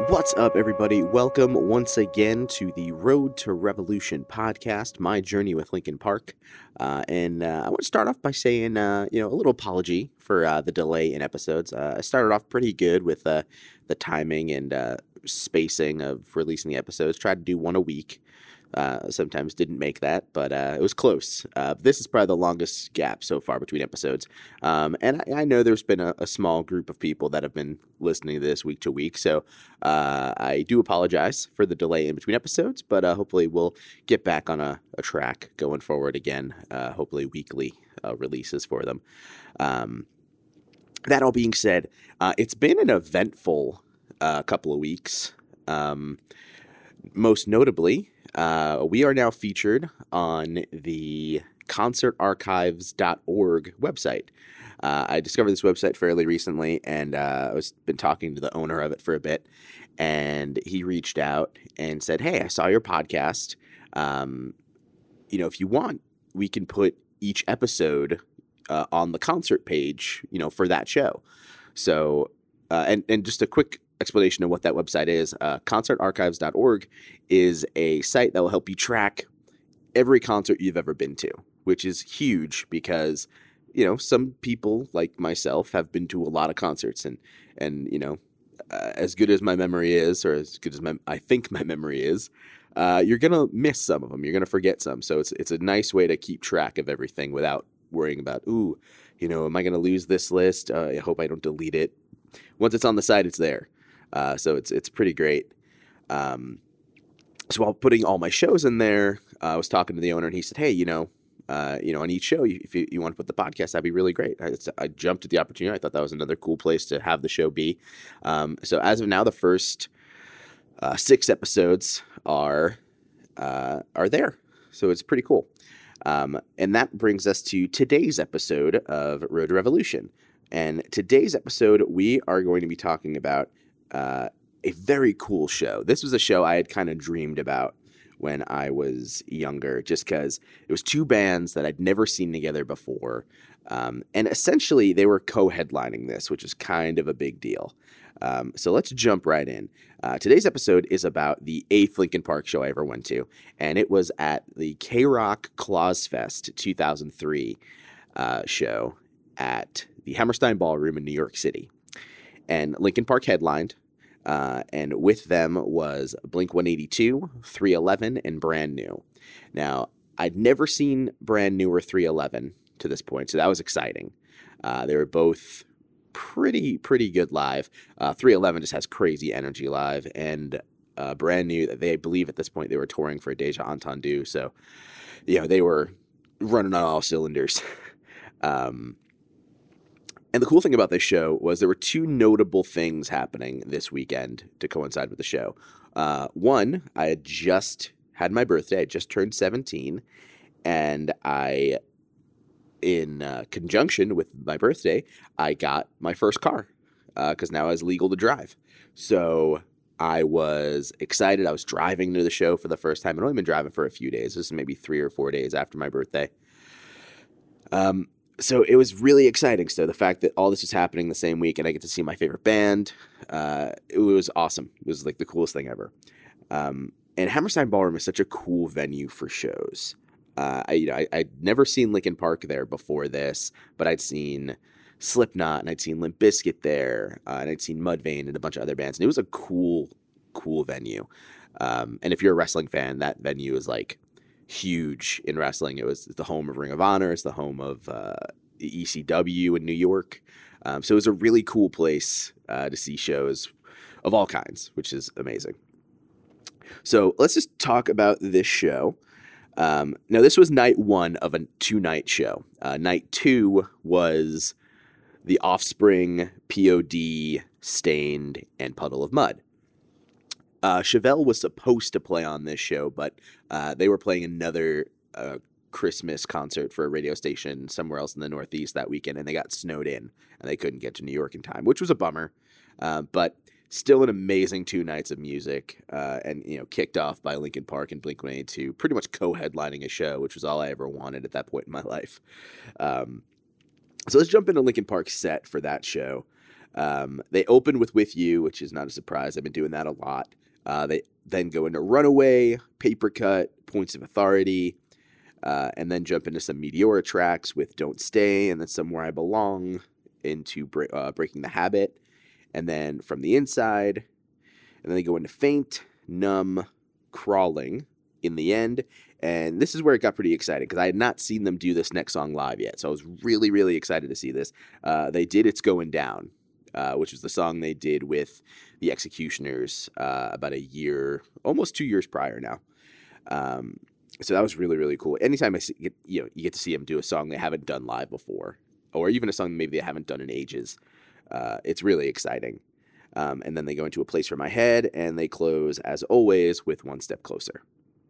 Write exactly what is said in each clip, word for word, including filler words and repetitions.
What's up, everybody? Welcome once again to the Road to Revolution podcast, my journey with Linkin Park. Uh, and uh, I want to start off by saying, uh, you know, a little apology for uh, the delay in episodes. Uh, I started off pretty good with uh, the timing and uh, spacing of releasing the episodes. Tried to do one a week. Uh, sometimes didn't make that, but uh, it was close. Uh, this is probably the longest gap so far between episodes. Um, and I, I know there's been a, a small group of people that have been listening to this week to week, so uh, I do apologize for the delay in between episodes, but uh, hopefully we'll get back on a, a track going forward again, uh, hopefully weekly uh, releases for them. Um, that all being said, uh, it's been an eventful uh, couple of weeks. Um, most notably, Uh, we are now featured on the concert archives dot org website. Uh, I discovered this website fairly recently, and uh, I was been talking to the owner of it for a bit, and he reached out and said, "Hey, I saw your podcast. Um, you know, if you want, we can put each episode uh, on the concert page, you know, for that show." So, uh, and and just a quick explanation of what that website is. Uh, concert archives dot org is a site that will help you track every concert you've ever been to, which is huge because, you know, some people like myself have been to a lot of concerts, and, and you know, uh, as good as my memory is, or as good as my, I think my memory is, uh, you're going to miss some of them. You're going to forget some. So it's, it's a nice way to keep track of everything without worrying about, ooh, you know, am I going to lose this list? Uh, I hope I don't delete it. Once it's on the site, it's there. Uh, so it's it's pretty great. Um, so while putting all my shows in there, uh, I was talking to the owner, and he said, "Hey, you know, uh, you know, on each show, if you, you want to put the podcast, that'd be really great." I, I jumped at the opportunity. I thought that was another cool place to have the show be. Um, so as of now, the first uh, six episodes are uh, are there. So it's pretty cool. Um, and that brings us to today's episode of Road to Revolution. And today's episode, we are going to be talking about Uh, a very cool show. This was a show I had kind of dreamed about when I was younger, just because it was two bands that I'd never seen together before. Um, and essentially, they were co-headlining this, which is kind of a big deal. Um, so let's jump right in. Uh, today's episode is about the eighth Linkin Park show I ever went to, and it was at the K-Rock Clausfest two thousand three uh, show at the Hammerstein Ballroom in New York City. And Linkin Park headlined. Uh, and with them was Blink one eighty-two, three eleven, and Brand New. Now, I'd never seen Brand New or three eleven to this point, so that was exciting. Uh, they were both pretty, pretty good live. Uh, three eleven just has crazy energy live, and uh, Brand New, they believe at this point they were touring for Deja Entendu, so, you know, they were running on all cylinders. um, And the cool thing about this show was there were two notable things happening this weekend to coincide with the show. Uh, one, I had just had my birthday. I just turned seventeen. And I, in uh, conjunction with my birthday, I got my first car because uh, now I was legal to drive. So I was excited. I was driving to the show for the first time. I'd only been driving for a few days. This is maybe three or four days after my birthday. Um. So it was really exciting. So the fact that all this was happening the same week and I get to see my favorite band, uh, it was awesome. It was like the coolest thing ever. Um, and Hammerstein Ballroom is such a cool venue for shows. Uh, I, you know, I, I'd never seen Linkin Park there before this, but I'd seen Slipknot and I'd seen Limp Bizkit there, uh, and I'd seen Mudvayne and a bunch of other bands. And it was a cool, cool venue. Um, and if you're a wrestling fan, that venue is like huge in wrestling. It was the home of Ring of Honor. It's the home of uh, E C W in New York. Um, so it was a really cool place uh, to see shows of all kinds, which is amazing. So let's just talk about this show. Um, now, this was night one of a two-night show. Uh, night two was The Offspring, P O D, Stained, and Puddle of Mud. Uh, Chevelle was supposed to play on this show, but uh, they were playing another uh, Christmas concert for a radio station somewhere else in the Northeast that weekend, and they got snowed in, and they couldn't get to New York in time, which was a bummer. Uh, but still an amazing two nights of music, uh, and you know, kicked off by Linkin Park and Blink one eighty-two, pretty much co-headlining a show, which was all I ever wanted at that point in my life. Um, so let's jump into Linkin Park's set for that show. Um, they open with With You, which is not a surprise. I've been doing that a lot. Uh, they then go into Runaway, Paper Cut, Points of Authority, uh, and then jump into some Meteora tracks with Don't Stay, and then Somewhere I Belong, into bre- uh, Breaking the Habit, and then From the Inside, and then they go into Faint, Numb, Crawling in the end. And this is where it got pretty exciting because I had not seen them do this next song live yet. So I was really, really excited to see this. Uh, they did It's Going Down, uh, which was the song they did with the Executioners uh, about a year, almost two years prior now. Um, so that was really, really cool. Anytime I see, get, you know, you get to see them do a song they haven't done live before, or even a song maybe they haven't done in ages, uh, it's really exciting. Um, and then they go into A Place for My Head, and they close, as always, with One Step Closer.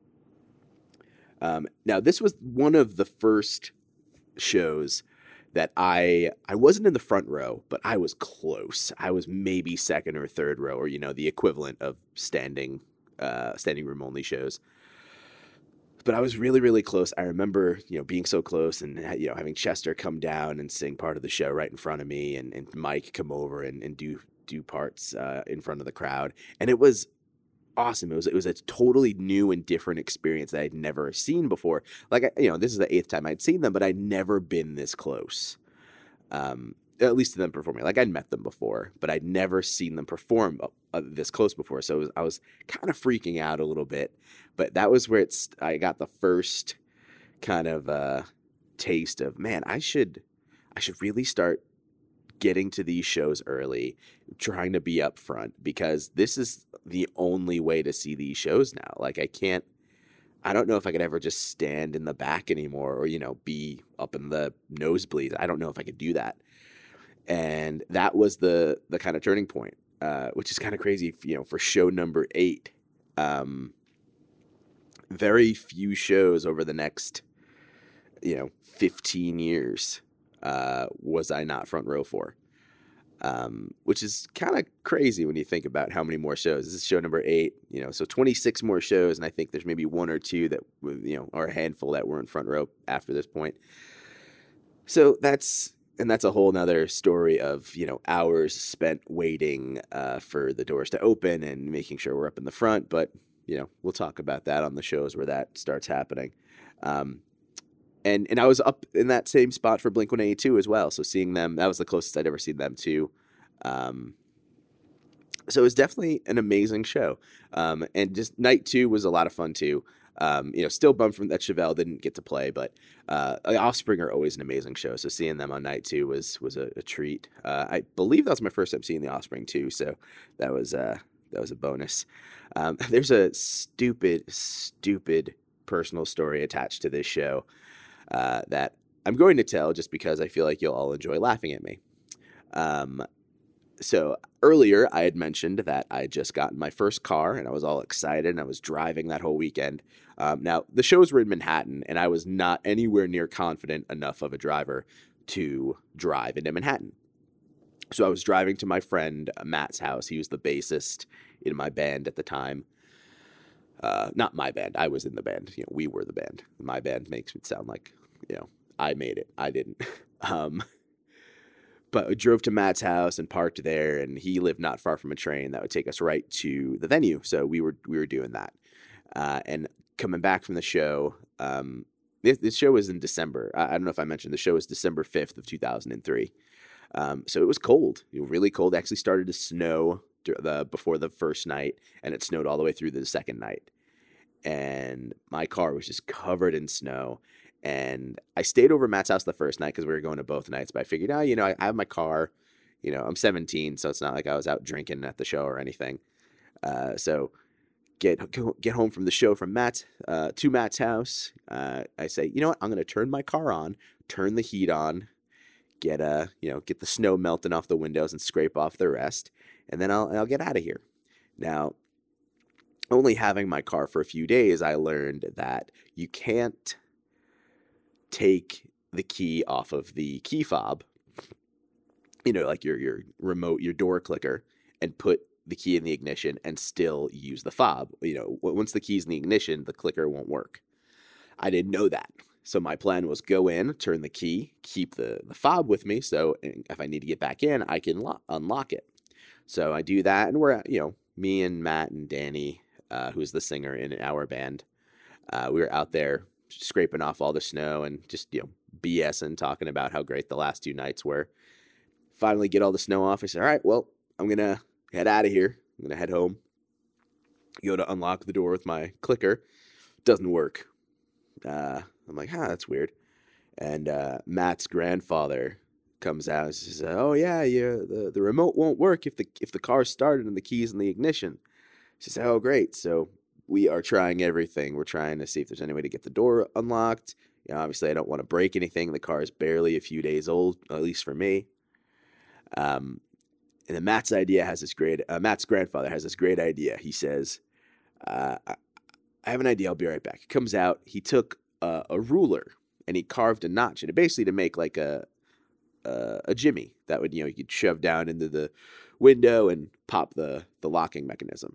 Um, now, this was one of the first shows that I I wasn't in the front row, but I was close. I was maybe second or third row, or, you know, the equivalent of standing uh, standing room only shows. But I was really, really close. I remember, you know, being so close and, you know, having Chester come down and sing part of the show right in front of me, and, and Mike come over and, and do do parts uh, in front of the crowd. And it was awesome. It was it was a totally new and different experience that I'd never seen before. Like, I, you know, this is the eighth time I'd seen them, but I'd never been this close. Um, at least to them performing. Like, I'd met them before, but I'd never seen them perform uh, this close before. So it was, I was kind of freaking out a little bit. But that was where it's I got the first kind of uh, taste of, man, I should I should really start getting to these shows early, trying to be up front, because this is the only way to see these shows now. Like, I can't, I don't know if I could ever just stand in the back anymore, or, you know, be up in the nosebleeds. I don't know if I could do that. And that was the the kind of turning point, uh, which is kind of crazy, you know, for show number eight. Um, very few shows over the next, you know, fifteen years uh, was I not front row for, um, which is kind of crazy when you think about how many more shows. This is show number eight, you know, so twenty-six more shows, and I think there's maybe one or two that, you know, or a handful that were in front row after this point. So that's, and that's a whole nother story of, you know, hours spent waiting uh, for the doors to open and making sure we're up in the front. But, you know, we'll talk about that on the shows where that starts happening. Um, and and I was up in that same spot for Blink one eighty-two as well. So seeing them, that was the closest I'd ever seen them too. Um, so it was definitely an amazing show. Um, and just night two was a lot of fun too. Um, you know, still bummed from that Chevelle didn't get to play, but uh, Offspring are always an amazing show. So seeing them on night two was was a, a treat. Uh, I believe that was my first time seeing the Offspring too, so that was uh, that was a bonus. Um, there's a stupid, stupid personal story attached to this show uh, that I'm going to tell just because I feel like you'll all enjoy laughing at me. Um, So earlier I had mentioned that I had just gotten my first car and I was all excited and I was driving that whole weekend. Um, now, the shows were in Manhattan and I was not anywhere near confident enough of a driver to drive into Manhattan. So I was driving to my friend Matt's house. He was the bassist in my band at the time. Uh, not my band. I was in the band. You know, we were the band. My band makes it sound like, you know, I made it. I didn't. um, But we drove to Matt's house and parked there, and he lived not far from a train that would take us right to the venue. So we were we were doing that. Uh, and coming back from the show, um, this, this show was in December. I, I don't know if I mentioned the show was December fifth of two thousand three. Um, so it was cold, you know, really cold. It actually started to snow the before the first night, and it snowed all the way through the second night. And my car was just covered in snow. And I stayed over at Matt's house the first night because we were going to both nights. But I figured, oh, you know, I, I have my car. You know, I'm seventeen, so it's not like I was out drinking at the show or anything. Uh, so get get home from the show from Matt uh, to Matt's house. Uh, I say, you know what? I'm going to turn my car on, turn the heat on, get a you know get the snow melting off the windows and scrape off the rest, and then I'll I'll get out of here. Now, only having my car for a few days, I learned that you can't take the key off of the key fob, you know, like your your remote, your door clicker, and put the key in the ignition and still use the fob. You know, once the key's in the ignition, the clicker won't work. I didn't know that. So my plan was go in, turn the key, keep the, the fob with me, so if I need to get back in, I can lo- unlock it. So I do that, and we're, you know, me and Matt and Danny, uh, who's the singer in our band, uh, we were out there scraping off all the snow and just, you know, BSing, talking about how great the last two nights were. Finally get all the snow off. I said, all right, well, I'm going to head out of here. I'm going to head home. Go to unlock the door with my clicker. Doesn't work. Uh, I'm like, huh, that's weird. And uh, Matt's grandfather comes out and says, oh, yeah, yeah, the, the remote won't work if the if the car's started and the key's in the ignition. She said, oh, great. So we are trying everything. We're trying to see if there's any way to get the door unlocked. You know, obviously, I don't want to break anything. The car is barely a few days old, at least for me. Um, and then Matt's idea has this great, uh, Matt's grandfather has this great idea. He says, uh, I, I have an idea. I'll be right back. He comes out. He took uh, a ruler and he carved a notch in it, basically to make like a, a, a jimmy that would, you know, you could shove down into the window and pop the, the locking mechanism.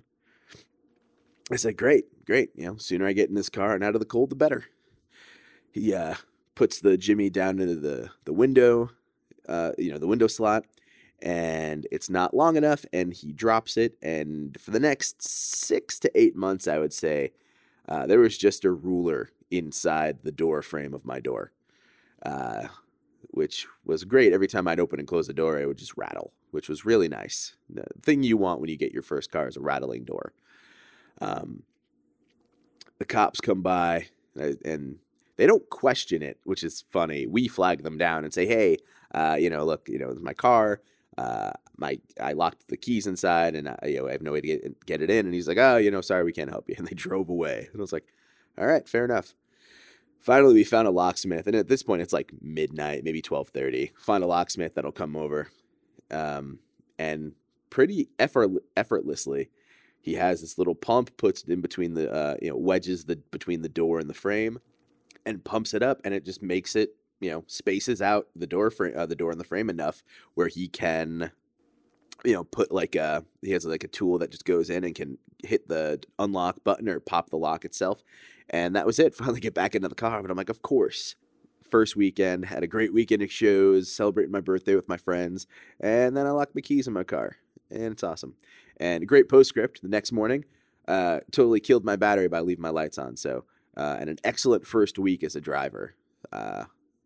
I said, great, great. You know, sooner I get in this car and out of the cold, the better. He uh, puts the jimmy down into the, the window, uh, you know, the window slot, and it's not long enough, and he drops it. And for the next six to eight months, I would say, uh, there was just a ruler inside the door frame of my door, uh, which was great. Every time I'd open and close the door, it would just rattle, which was really nice. The thing you want when you get your first car is a rattling door. Um, the cops come by and they don't question it, which is funny. We flag them down and say, hey, uh, you know, look, you know, it's my car. Uh, my, I locked the keys inside and I, you know, I have no way to get, get it in. And he's like, oh, you know, sorry, we can't help you. And they drove away. And I was like, all right, fair enough. Finally, we found a locksmith. And at this point, it's like midnight, maybe twelve thirty. Find a locksmith that'll come over. Um, and pretty effort, effortlessly, he has this little pump, puts it in between the, uh, you know, wedges the between the door and the frame, and pumps it up, and it just makes it, you know, spaces out the door frame, uh, the door and the frame enough where he can, you know, put like a, he has like a tool that just goes in and can hit the unlock button or pop the lock itself, and that was it. Finally get back into the car, but I'm like, of course. First weekend, had a great weekend of shows, celebrating my birthday with my friends, and then I locked my keys in my car, and it's awesome. And a great postscript the next morning, uh, totally killed my battery by leaving my lights on. So, uh, and an excellent first week as a driver. Uh,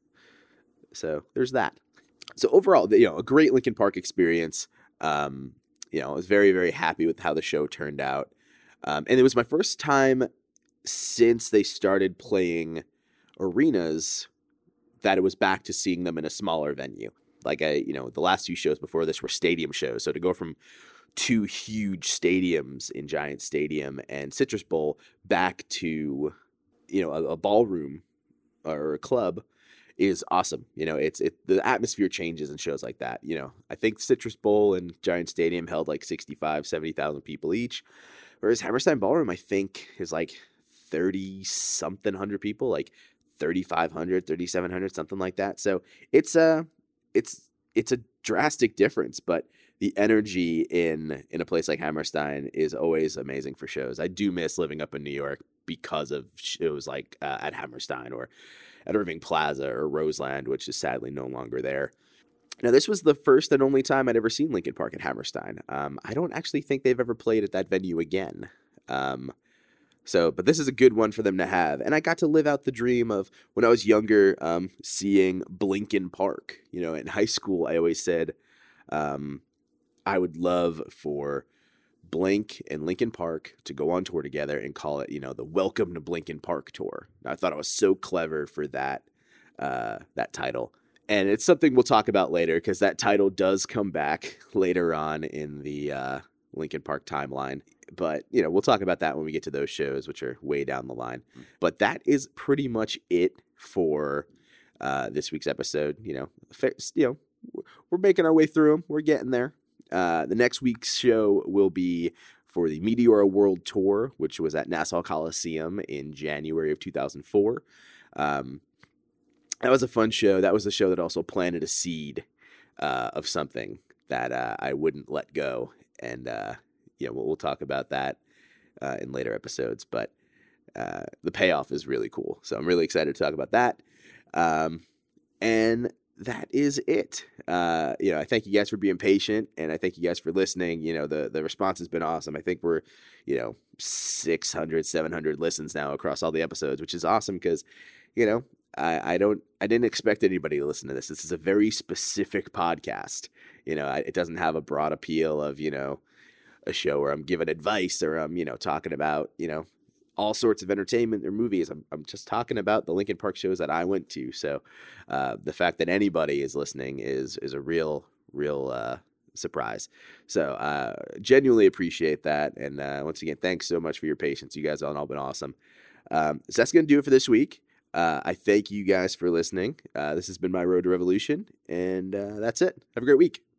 so there's that. So overall, you know, a great Linkin Park experience. Um, you know, I was very, very happy with how the show turned out. Um, and it was my first time since they started playing arenas that it was back to seeing them in a smaller venue. Like I, you know, the last two shows before this were stadium shows. So to go from two huge stadiums in Giant Stadium and Citrus Bowl back to, you know, a, a ballroom or a club is awesome. You know, it's it the atmosphere changes in shows like that. You know, I think Citrus Bowl and Giant Stadium held like sixty-five, seventy thousand people each, whereas Hammerstein Ballroom, I think, is like thirty something hundred people, like thirty-five hundred, thirty-seven hundred, something like that. So it's a, it's, it's a drastic difference, but the energy in, in a place like Hammerstein is always amazing for shows. I do miss living up in New York because of shows like uh, at Hammerstein or at Irving Plaza or Roseland, which is sadly no longer there. Now, this was the first and only time I'd ever seen Linkin Park at Hammerstein. Um, I don't actually think they've ever played at that venue again. Um, So, but this is a good one for them to have. And I got to live out the dream of when I was younger, um, seeing Blinkin Park. You know, in high school, I always said um, I would love for Blink and Linkin Park to go on tour together and call it, you know, the Welcome to Blinkin Park tour. I thought I was so clever for that, uh, that title. And it's something we'll talk about later because that title does come back later on in the uh, Linkin Park timeline. But, you know, we'll talk about that when we get to those shows, which are way down the line. But that is pretty much it for uh, this week's episode. You know, fair, you know, we're making our way through them. We're getting there. Uh, the next week's show will be for the Meteora World Tour, which was at Nassau Coliseum in January of two thousand four. Um, that was a fun show. That was the show that also planted a seed uh, of something that uh, I wouldn't let go. And, uh, you know, we'll, we'll talk about that uh, in later episodes. But uh, the payoff is really cool. So I'm really excited to talk about that. Um, and that is it. Uh, you know, I thank you guys for being patient, and I thank you guys for listening. You know, the, the response has been awesome. I think we're, you know, six hundred, seven hundred listens now across all the episodes, which is awesome because, you know, I, I don't, I didn't expect anybody to listen to this. This is a very specific podcast. You know, I, it doesn't have a broad appeal of, you know, a show where I'm giving advice or I'm, you know, talking about, you know, all sorts of entertainment or movies. I'm, I'm just talking about the Linkin Park shows that I went to. So uh, the fact that anybody is listening is is a real, real uh, surprise. So uh, genuinely appreciate that. And uh, once again, thanks so much for your patience. You guys have all been awesome. Um, so that's going to do it for this week. Uh, I thank you guys for listening. Uh, this has been my Road to Revolution, and uh, that's it. Have a great week.